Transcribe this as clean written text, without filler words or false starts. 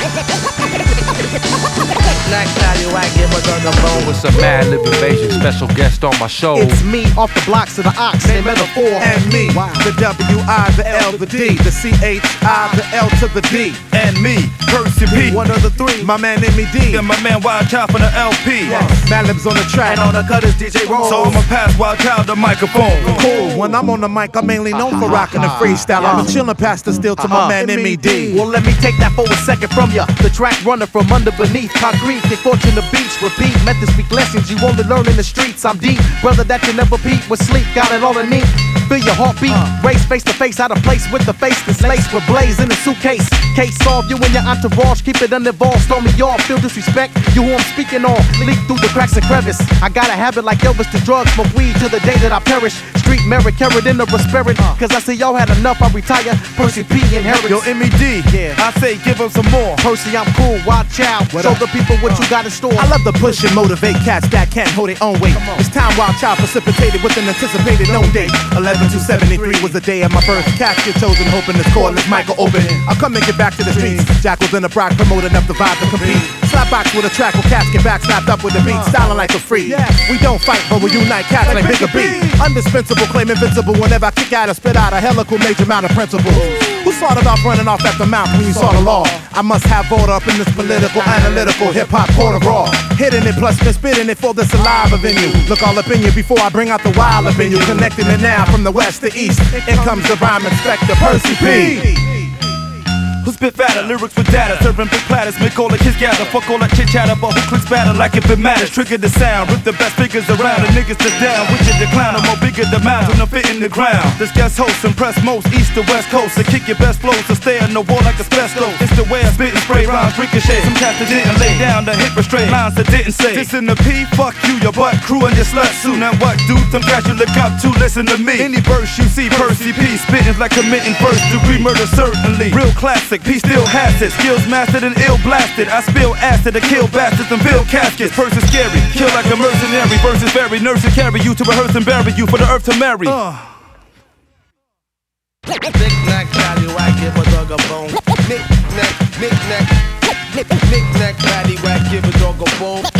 Knick-knack, paddywhack, give a dog a bone. With some mad lib invasion, special guest on my show. It's me off the blocks of the ox, they metaphor. And me, the W-I, the L, the D, the C-H-I, the L to the D. And me, Percy P. One of the three, my man M.E.D. And my man Wild Child from the LP. Mad Libs on the track, And on the cutters, DJ Rolls. So I'ma pass Wild Child the microphone. cool. When I'm on the mic, I'm mainly known for rocking the freestyle. I'm chillin' past the still to my man M.E.D. Well, let me take that for a second from ya. The track runner from under beneath concrete. They fortune the beats, repeat. Methods speak lessons you only learn in the streets. I'm deep, brother that you never beat with sleep. Got it all in me. Feel your heartbeat. Race face to face, out of place with the face that's laced with blaze in a suitcase. Case solved, you and your entourage. Keep it uninvolved, storm me off. Feel disrespect, you who I'm speaking on. Leak through the cracks and crevice. I got a habit like Elvis to drugs, smoke weed till the day that I perish. Street merit, carried in the spirit. Cause I say y'all had enough, I retire. Percy P inherits. Yo, M.E.D. Yeah. I say give him some more. Percy, I'm cool, watch out. Show the people what you got in store. I love to push and motivate cats that can't hold their own weight. It's time Wild Child precipitated with an anticipated known date. 11/2/73 was the day of my birth. Casket chosen, hoping this cordless mic will open. I'll come and get back to the streets. Jackals in the Brock promoting up the vibe to compete. Slap box with a track with cats get back snapped up with the beat, styling like a free. We don't fight, but we unite cats like Bigger B. Indispensable, claim invincible whenever I kick out or spit out a helical major amount of principles. Who started off running off at the mouth when you saw the law? I must have order up in this political, analytical, hip-hop court of raw. Hitting it plus been spitting it for the saliva venue. Look all up in you before I bring out the wild up in you. Connecting it now from the west to east. In comes the rhyme inspector, Percy P. Who spit fatter, lyrics with data, serving big platters, make all the kids gather, fuck all that chit chatter, but who clicks batter like if it matters, trigger the sound, rip the best figures around, the niggas to down, which is the clown, the more bigger the mountain, I'm fitting the ground. This guest host impress most, east to west coast, to kick your best flows, to stay on the wall like asbestos. It's the way I spit and spray rhymes, ricochet, some cats that didn't lay down the hit restraint, lines that didn't say. This in the P, fuck you, your butt crew and your slut suit. Now what, dude, some guys you look up to, listen to me. Any verse you see, Percy P, spitting like committing first degree murder, certainly. Real classic, P still has it, skills mastered and ill blasted. I spill acid to kill bastards and build caskets. Person scary, kill like a mercenary. Versus very nurse to carry you to rehearse and bury you for the earth to marry. Knick-knack, paddywhack, give a dog a bone. Knick-knack, knick-knack, knick-knack, paddywhack, give a dog a bone.